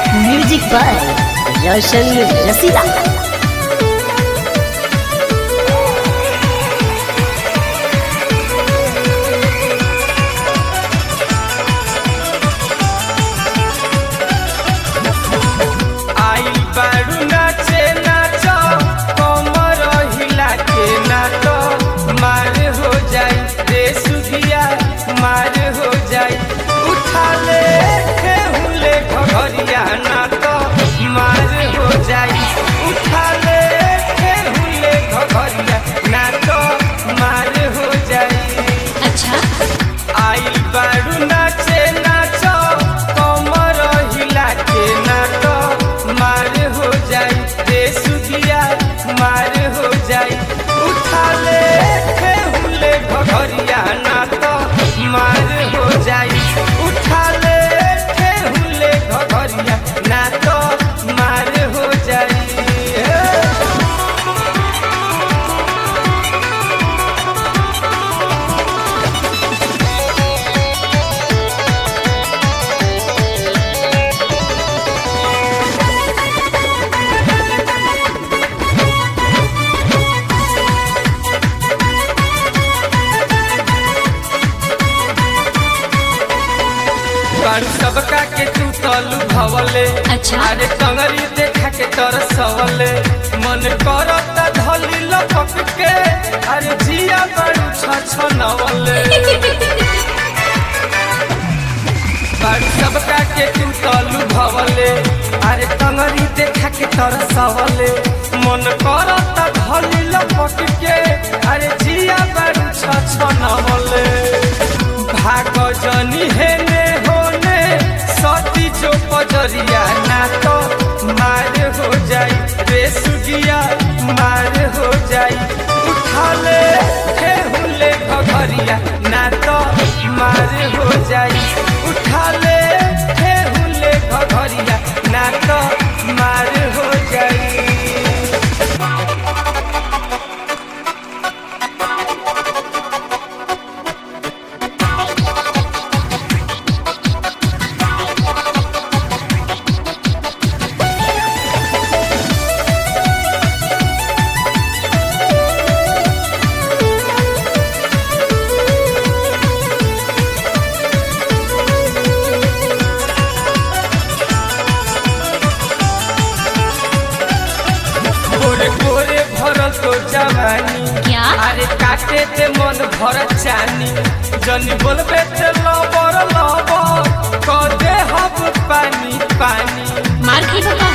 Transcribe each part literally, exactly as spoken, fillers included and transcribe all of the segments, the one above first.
Music by रोशन रसीला। मार हो जाई उठा ले हुले घरिया ना तो मार हो जाई उठा ले हुले घरिया ना तो मार हो जाई। अच्छा आइल बारू नाचे नाचो कमर हिला के ना तो मार हो जाई रे सुधिया मार हो जाई उठा ले हुले घरिया ना तो मार हो जाई उठा ले हुले घरिया ना तो मार हो जाई। सबका के तू तलू भवले अच्छा अरे टंगरी देखा के तरसवले मन करता धली लपक के अरे जिया बड़ू छछनवले बड़ू सबका के तू तलू भवले अरे टंगरी देखा के तरसवले मन करता धली लपक के अरे जिया बड़ू छछनवले भाग जनी हेने होने सती जो पजरिया ना तो मार हो जाई रे सुगिया मार हो जाई उठा ले हुले घरिया ना तो मार हो जाई उठा ले हुले घरिया ना तो मार हो जाई। तो जवानी क्या अरे काटे ते मन भर चानी जनी बोलबे ते लबर लबर क दे हब पानी पानी मार की बाबा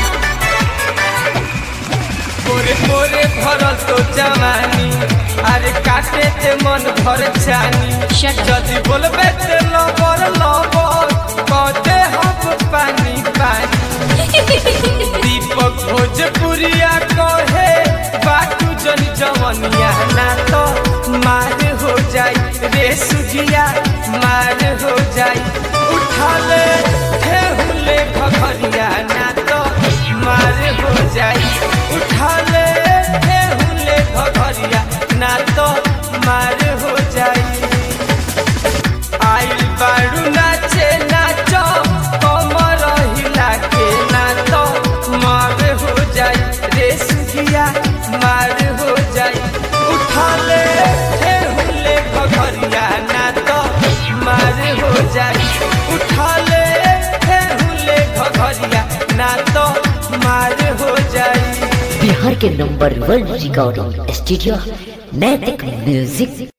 पोरे पोरे भरल तो जवानी अरे काटे ते मन भर चानी जनी बोलबे ते लबर लबर क दे हब पानी पानी दीपक भोजपुरिया कहे बाटू जनी जवनिया ना तो मार हो जाई रे सुगिया मार हो जाई उठा ले हुले घरिया ना तो मार हो जाई उठा ले हुले घरिया ना तो मार हो जाई। आइल बारू नाचे नाचो कमर हिला के ना तो मार हो जाई रे सुगिया मार हो जाई उठा ले हुले घरिया ना तो मार हो जाई उठा ले हुले घरिया ना तो मार हो जाई। बिहार के number one recording studio Naitik music.